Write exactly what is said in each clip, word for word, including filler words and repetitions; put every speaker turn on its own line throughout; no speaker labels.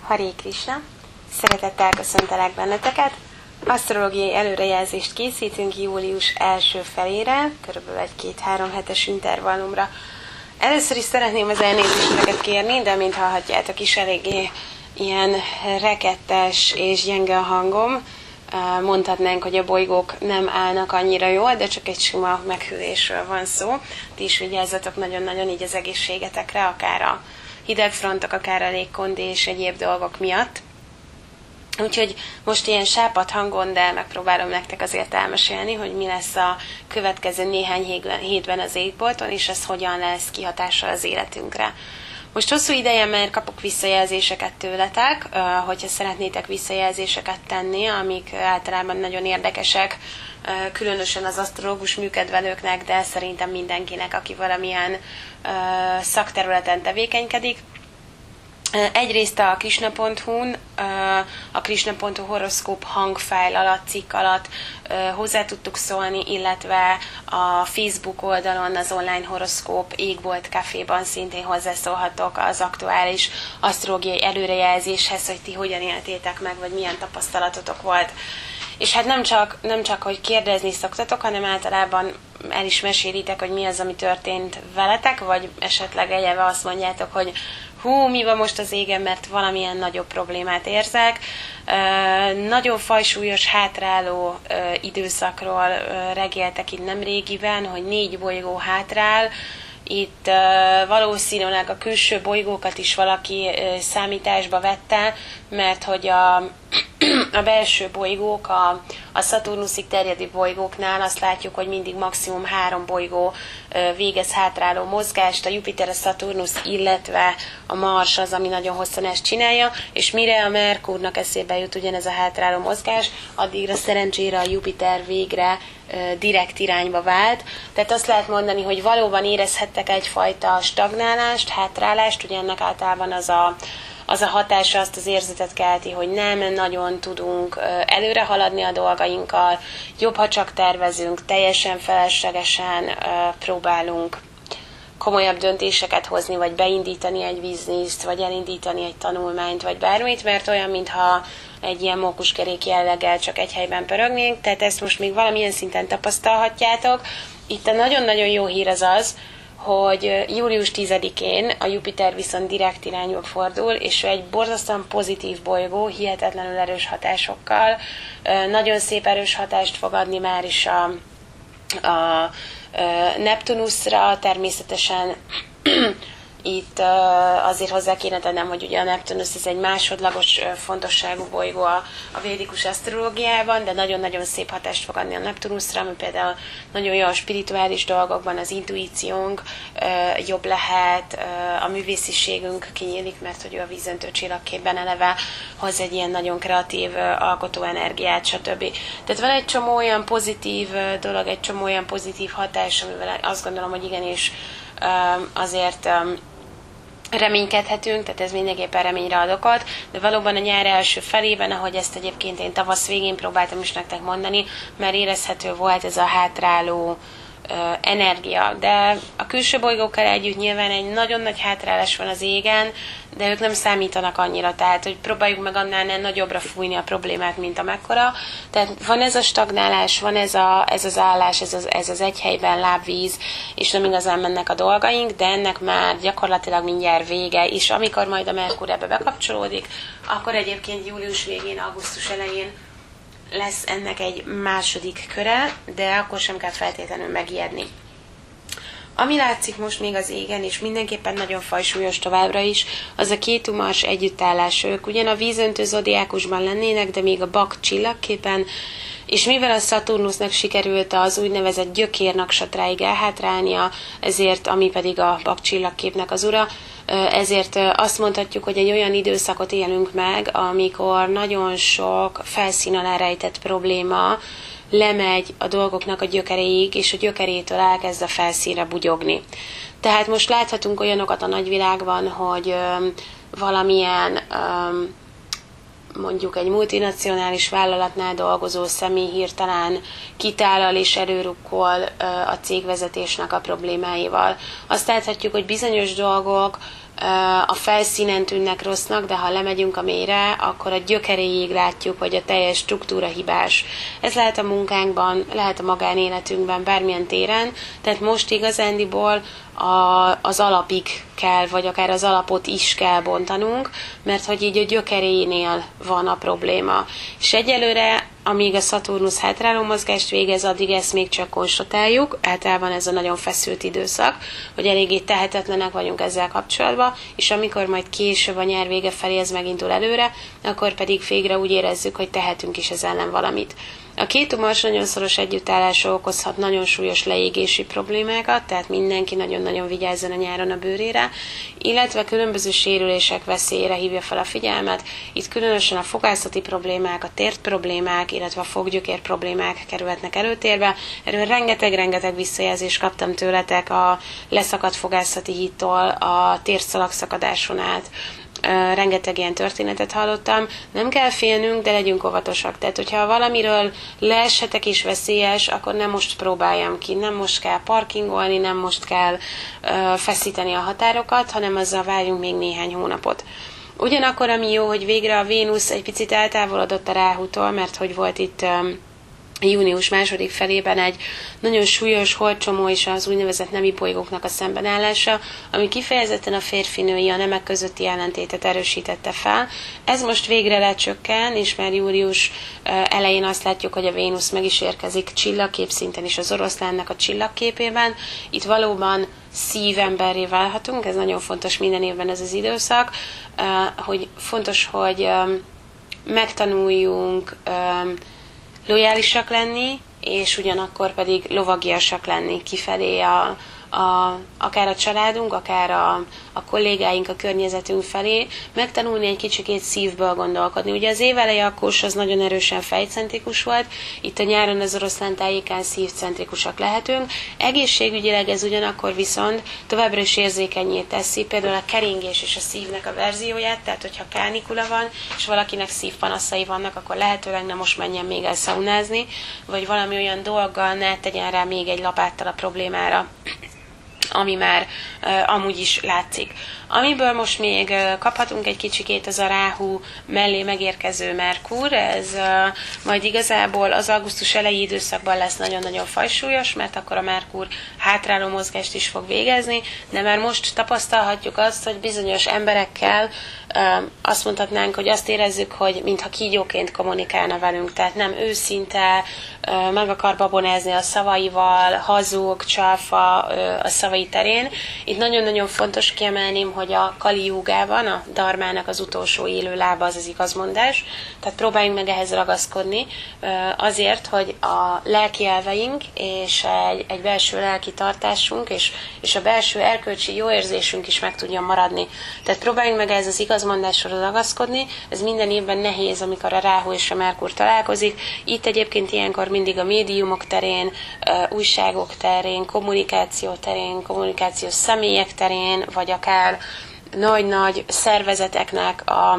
Haré Krisna! Szeretettel köszöntelek benneteket! Asztrológiai előrejelzést készítünk július első felére, körülbelül egy két-három hetes intervallumra. Először is szeretném az elnézéseket kérni, de mint hallhatjátok is, eléggé ilyen rekettes és gyenge a hangom. Mondhatnánk, hogy a bolygók nem állnak annyira jól, de csak egy sima meghűlésről van szó. Ti is vigyázzatok nagyon-nagyon így az egészségetekre, akár a hidegfrontok, akár a légkondi és egyéb dolgok miatt. Úgyhogy most ilyen sápadt hangon, de megpróbálom nektek azért elmesélni, hogy mi lesz a következő néhány hétben az égbolton, és ez hogyan lesz kihatással az életünkre. Most hosszú ideje már kapok visszajelzéseket tőletek, hogyha szeretnétek visszajelzéseket tenni, amik általában nagyon érdekesek, különösen az asztrológus műkedvelőknek, de szerintem mindenkinek, aki valamilyen szakterületen tevékenykedik. Egyrészt a Krishna pont hu-n, a Krishna pont hu horoszkóp hangfájl alatt, cikk alatt hozzá tudtuk szólni, illetve a Facebook oldalon, az online horoszkóp égbolt caféban szintén hozzászólhatok az aktuális asztrológiai előrejelzéshez, hogy ti hogyan éltétek meg, vagy milyen tapasztalatotok volt. És hát nem csak, nem csak, hogy kérdezni szoktatok, hanem általában el is mesélitek, hogy mi az, ami történt veletek, vagy esetleg egyelve azt mondjátok, hogy hú, mi van most az égen, mert valamilyen nagyobb problémát érzek. Nagyon fajsúlyos, hátráló időszakról regéltek itt nem régiben, hogy négy bolygó hátrál. Itt valószínűleg a külső bolygókat is valaki számításba vette, mert hogy a, a belső bolygók, a, a Szaturnuszig terjedő bolygóknál azt látjuk, hogy mindig maximum három bolygó végez hátráló mozgást, a Jupiter, a Szaturnusz, illetve a Mars az, ami nagyon hosszan ezt csinálja, és mire a Merkurnak eszébe jut ugyanez a hátráló mozgás, addigra szerencsére a Jupiter végre direkt irányba vált. Tehát azt lehet mondani, hogy valóban érezhettek egyfajta stagnálást, hátrálást, ugye ennek általában az a, az a hatása, azt az érzetet kelti, hogy nem nagyon tudunk előre haladni a dolgainkkal, jobb, ha csak tervezünk, teljesen feleslegesen próbálunk komolyabb döntéseket hozni, vagy beindítani egy bizniszt, vagy elindítani egy tanulmányt, vagy bármit, mert olyan, mintha egy ilyen mókuskerék jelleggel csak egy helyben pörögnénk, tehát ezt most még valamilyen szinten tapasztalhatjátok. Itt a nagyon-nagyon jó hír az az, hogy július tizedikén a Jupiter viszont direkt irányba fordul, és ő egy borzasztóan pozitív bolygó, hihetetlenül erős hatásokkal, nagyon szép erős hatást fog adni már is a, a Neptunuszra, természetesen itt azért hozzá kéne tennem, hogy ugye a Neptunusz ez egy másodlagos fontosságú bolygó a, a védikus asztrológiában, de nagyon-nagyon szép hatást fog adni a Neptunuszra, ami például nagyon jó a spirituális dolgokban, az intuíciónk jobb lehet, a művésziségünk kinyílik, mert hogy ő a vízöntő csillagképben eleve hoz egy ilyen nagyon kreatív alkotó energiát, stb. Tehát van egy csomó olyan pozitív dolog, egy csomó olyan pozitív hatás, amivel azt gondolom, hogy igenis azért reménykedhetünk, tehát ez mindenképpen reményre ad okot, de valóban a nyár első felében, ahogy ezt egyébként én tavasz végén próbáltam is nektek mondani, mert érezhető volt ez a hátráló energia, de a külső bolygókkal együtt nyilván egy nagyon nagy hátrálás van az égen, de ők nem számítanak annyira, tehát hogy próbáljuk meg annál nagyobbra fújni a problémát, mint amekkora. Tehát van ez a stagnálás, van ez, a, ez az állás, ez az, ez az egy helyben lábvíz, és nem igazán mennek a dolgaink, de ennek már gyakorlatilag mindjárt vége, és amikor majd a Merkur ebbe bekapcsolódik, akkor egyébként július végén, augusztus elején lesz ennek egy második köre, de akkor sem kell feltétlenül megijedni. Ami látszik most még az égen, és mindenképpen nagyon fajsúlyos továbbra is, az a Kétu-Mars együttállás. Ők ugyan a vízöntő zodiákusban lennének, de még a Bak csillagképen, és mivel a Szaturnusznak sikerült az úgynevezett gyökér naksatráig elhátrálnia, ezért, ami pedig a Bak csillagképnek az ura, ezért azt mondhatjuk, hogy egy olyan időszakot élünk meg, amikor nagyon sok felszín alá rejtett probléma lemegy a dolgoknak a gyökeréig, és a gyökerétől elkezd a felszínre bugyogni. Tehát most láthatunk olyanokat a nagyvilágban, hogy valamilyen mondjuk egy multinacionális vállalatnál dolgozó személy hirtelen kitállal és előrukkol a cégvezetésnek a problémáival. Azt láthatjuk, hogy bizonyos dolgok a felszínen tűnnek rossznak, de ha lemegyünk a mélyre, akkor a gyökeréig látjuk, hogy a teljes struktúra hibás. Ez lehet a munkánkban, lehet a magánéletünkben, bármilyen téren, tehát most igazándiból a, az alapig kell, vagy akár az alapot is kell bontanunk, mert hogy így a gyökerénél van a probléma. És egyelőre, amíg a Szaturnusz hátráló mozgást végez, addig ezt még csak konstatáljuk, általában ez a nagyon feszült időszak, hogy eléggé tehetetlenek vagyunk ezzel kapcsolatban, és amikor majd később a nyár vége felé ez megindul előre, akkor pedig végre úgy érezzük, hogy tehetünk is ez ellen valamit. A Kétu-Mars nagyon szoros együttállása okozhat nagyon súlyos leégési problémákat, tehát mindenki nagyon-nagyon vigyázzon a nyáron a bőrére, illetve különböző sérülések veszélyére hívja fel a figyelmet. Itt különösen a fogászati problémák, a tért problémák, illetve a foggyökér problémák kerülhetnek előtérbe. Erről rengeteg-rengeteg visszajelzést kaptam tőletek a leszakadt fogászati hídtól, a térszalag szakadáson át. Rengeteg ilyen történetet hallottam. Nem kell félnünk, de legyünk óvatosak. Tehát, hogyha valamiről leeshetek és veszélyes, akkor nem most próbáljam ki, nem most kell parkingolni, nem most kell uh, feszíteni a határokat, hanem azzal várjunk még néhány hónapot. Ugyanakkor, ami jó, hogy végre a Vénusz egy picit eltávolodott a Ráhutól, mert hogy volt itt um, június második felében egy nagyon súlyos holdcsomó és az úgynevezett nemi bolygóknak a szembenállása, ami kifejezetten a férfinői, a nemek közötti ellentétet erősítette fel. Ez most végre lecsökken, és már július elején azt látjuk, hogy a Vénusz meg is érkezik csillagkép szinten is az oroszlánnak a csillagképében. Itt valóban szívemberré válhatunk, ez nagyon fontos minden évben ez az időszak, hogy fontos, hogy megtanuljunk lojálisak lenni, és ugyanakkor pedig lovagiasak lenni kifelé a, a, akár a családunk, akár a, a kollégáink, a környezetünk felé, megtanulni egy kicsikét szívből gondolkodni. Ugye az éveleje a Kós az nagyon erősen fejcentrikus volt, itt a nyáron az oroszlán tájékán szívcentrikusak lehetünk. Egészségügyileg ez ugyanakkor viszont továbbra is érzékenyé teszi, például a keringés és a szívnek a verzióját, tehát hogyha kánikula van, és valakinek szívpanaszai vannak, akkor lehetőleg nem most menjen még el szaunázni, vagy valami olyan dolggal ne tegyen rá még egy lapáttal a problémára, ami már uh, amúgy is látszik. Amiből most még uh, kaphatunk egy kicsikét, az a Ráhu mellé megérkező Merkur, ez uh, majd igazából az augusztus elejé időszakban lesz nagyon-nagyon fajsúlyos, mert akkor a Merkur hátráló mozgást is fog végezni, de már most tapasztalhatjuk azt, hogy bizonyos emberekkel uh, azt mondhatnánk, hogy azt érezzük, hogy mintha kígyóként kommunikálna velünk, tehát nem őszinte, uh, meg akar babonázni a szavaival, hazug, csalfa uh, a szavai terén. Itt nagyon-nagyon fontos kiemelném, hogy a Kali Jugában, a Dharmának az utolsó élő lába az az igazmondás, tehát próbáljunk meg ehhez ragaszkodni azért, hogy a lelki elveink és egy, egy belső lelki tartásunk és, és a belső erkölcsi jó érzésünk is meg tudjon maradni. Tehát próbáljunk meg ehhez az igazmondásra ragaszkodni, ez minden évben nehéz, amikor a Ráhu és a Merkur találkozik. Itt egyébként ilyenkor mindig a médiumok terén, újságok terén, kommunikáció terén, kommunikációs személyek terén, vagy akár nagy-nagy szervezeteknek a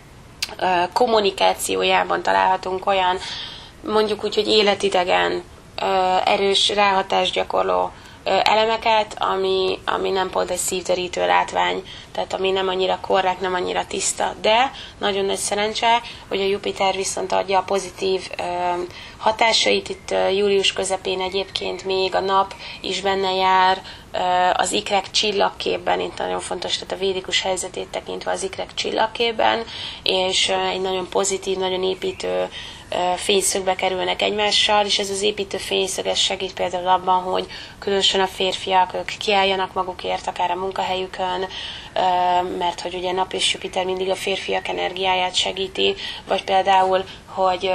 kommunikációjában találhatunk olyan, mondjuk úgy, hogy életidegen, erős ráhatást gyakorló elemeket, ami, ami nem pont egy szívderítő látvány, tehát ami nem annyira korrekt, nem annyira tiszta, de nagyon nagy szerencse, hogy a Jupiter viszont adja a pozitív ö, hatásait. Itt ö, július közepén egyébként még a nap is benne jár ö, az ikrek csillagképben, itt nagyon fontos, tehát a védikus helyzetét tekintve az ikrek csillagképben, és ö, egy nagyon pozitív, nagyon építő fényszögbe kerülnek egymással, és ez az építő fényszög ez segít például abban, hogy különösen a férfiak, ők kiálljanak magukért, akár a munkahelyükön, mert hogy ugye Nap és Jupiter mindig a férfiak energiáját segíti, vagy például, hogy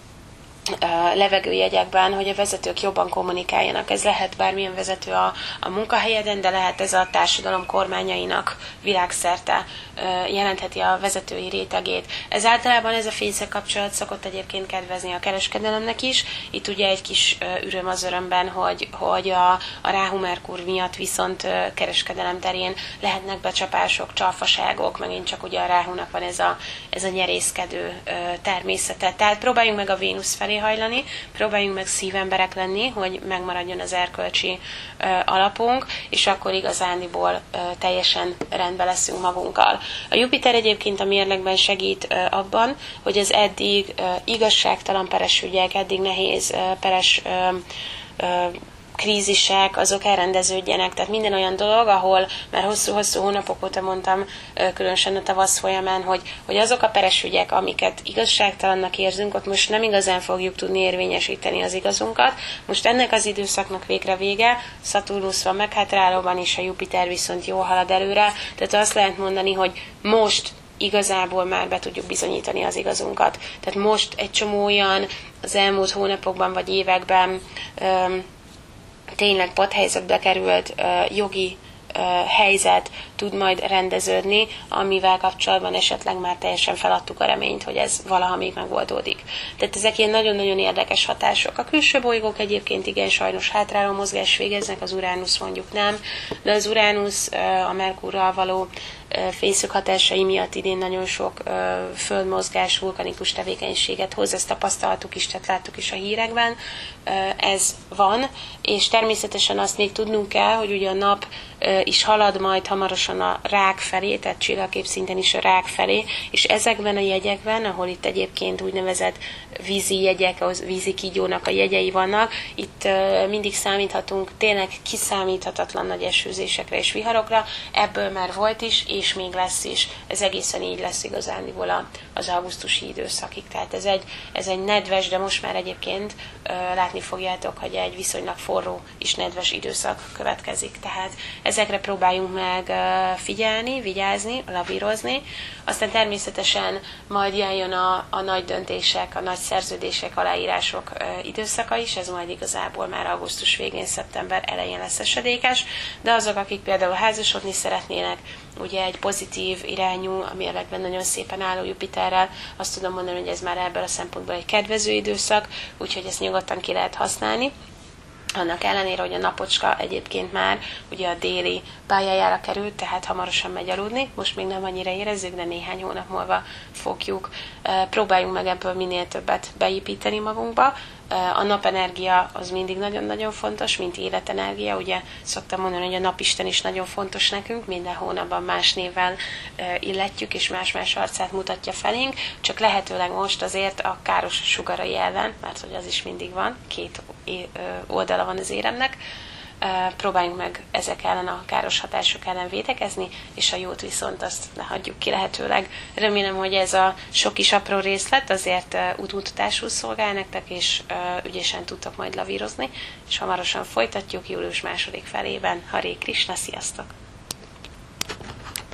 levegőjegyekben, hogy a vezetők jobban kommunikáljanak. Ez lehet bármilyen vezető a, a munkahelyeden, de lehet ez a társadalom kormányainak világszerte jelentheti a vezetői rétegét. Ez általában ez a fényszeg kapcsolat szokott egyébként kedvezni a kereskedelemnek is. Itt ugye egy kis öröm az örömben, hogy, hogy a, a Ráhu Merkur miatt viszont kereskedelem terén lehetnek becsapások, csalfaságok, megint csak ugye a Ráhunak van ez a, ez a nyerészkedő természete. Tehát próbáljunk meg a Vénusz felé hajlani, próbáljunk meg szívemberek lenni, hogy megmaradjon az erkölcsi ö, alapunk, és akkor igazándiból ö, teljesen rendben leszünk magunkkal. A Jupiter egyébként a mérlegben segít ö, abban, hogy az eddig ö, igazságtalan peres ügyek, eddig nehéz ö, peres ö, ö, krízisek, azok elrendeződjenek. Tehát minden olyan dolog, ahol már hosszú-hosszú hónapok óta mondtam, különösen a tavasz folyamán, hogy, hogy azok a peres ügyek, amiket igazságtalannak érzünk, ott most nem igazán fogjuk tudni érvényesíteni az igazunkat. Most ennek az időszaknak végre vége, Szaturnusz van meghátrálóban, és a Jupiter viszont jól halad előre. Tehát azt lehet mondani, hogy most igazából már be tudjuk bizonyítani az igazunkat. Tehát most egy csomó olyan az elmúlt hónapokban vagy években öm, tényleg padhelyzetbe került uh, jogi uh, helyzet tud majd rendeződni, amivel kapcsolatban esetleg már teljesen feladtuk a reményt, hogy ez valaha még megoldódik. Tehát ezek ilyen nagyon-nagyon érdekes hatások. A külső bolygók egyébként igen sajnos hátráló mozgás végeznek, az Uránusz mondjuk nem, de az Uránusz uh, a Merkurral való fényszög hatásai miatt idén nagyon sok ö, földmozgás, vulkanikus tevékenységet hoz, ezt tapasztaltuk is, tehát láttuk is a hírekben. Ö, ez van, és természetesen azt még tudnunk kell, hogy ugye a nap ö, is halad majd hamarosan a rák felé, tehát csillagkép szinten is a rák felé, és ezekben a jegyekben, ahol itt egyébként úgynevezett vízi jegyek, az vízi kígyónak a jegyei vannak, itt ö, mindig számíthatunk tényleg kiszámíthatatlan nagy esőzésekre és viharokra, ebből már volt is, és még lesz is. Ez egészen így lesz igazándiból az augusztusi időszakig. Tehát ez egy, ez egy nedves, de most már egyébként ö, látni fogjátok, hogy egy viszonylag forró és nedves időszak következik. Tehát ezekre próbáljunk meg ö, figyelni, vigyázni, lavírozni. Aztán természetesen majd jön a, a nagy döntések, a nagy szerződések, aláírások ö, időszaka is, ez majd igazából már augusztus végén, szeptember elején lesz esedékes, de azok, akik például házasodni szeretnének, ugye egy pozitív irányú, a mérlegben nagyon szépen álló Jupiterrel, azt tudom mondani, hogy ez már ebből a szempontból egy kedvező időszak, úgyhogy ezt nyugodtan ki lehet használni. Annak ellenére, hogy a napocska egyébként már ugye a déli pályájára került, tehát hamarosan megy aludni, most még nem annyira érezzük, de néhány hónap múlva fogjuk. Próbáljunk meg ebből minél többet beépíteni magunkba. A napenergia az mindig nagyon-nagyon fontos, mint életenergia. Ugye szoktam mondani, hogy a napisten is nagyon fontos nekünk, minden hónapban más névvel illetjük, és más-más arcát mutatja felénk, csak lehetőleg most azért a káros sugarai ellen, mert hogy az is mindig van, két oldala van az éremnek, próbáljunk meg ezek ellen, a káros hatások ellen védekezni, és a jót viszont azt ne hagyjuk ki lehetőleg. Remélem, hogy ez a sok kis apró részlet azért útmutatásul szolgál nektek, és ügyesen tudtok majd lavírozni, és hamarosan folytatjuk július második felében. Haré Krisna, sziasztok!